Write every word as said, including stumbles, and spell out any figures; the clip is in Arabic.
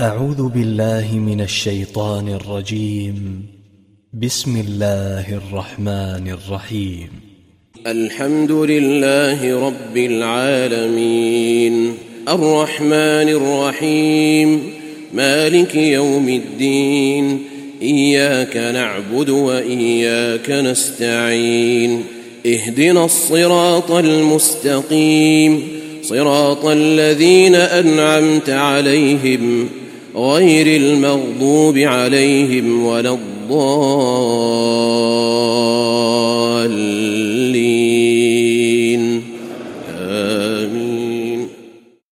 أعوذ بالله من الشيطان الرجيم. بسم الله الرحمن الرحيم. الحمد لله رب العالمين، الرحمن الرحيم، مالك يوم الدين، إياك نعبد وإياك نستعين، اهدنا الصراط المستقيم، صراط الذين أنعمت عليهم غير المغضوب عليهم ولا الضالين.